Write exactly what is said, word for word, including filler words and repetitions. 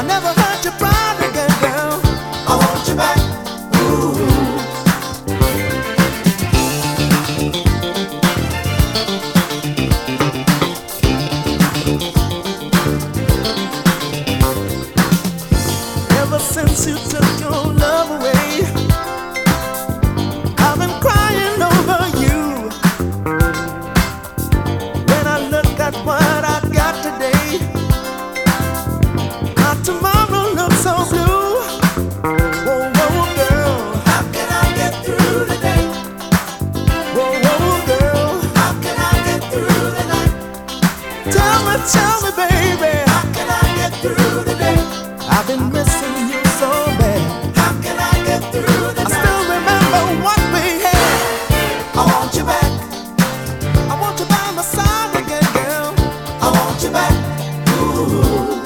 never hurt your pride again, girl. I want you back. Ever since you took your love away, I've been crying over you. When I look at what I got today, my tomorrow looks so blue. Whoa, whoa, girl, how can I get through the day? Whoa, whoa, girl, how can I get through the night? Tell me, tell me, baby, how can I get through the day? I've been missing you so bad. How can I get through the night? I still remember what we had. I want you back. I want you by my side again, girl. I want you back. Ooh.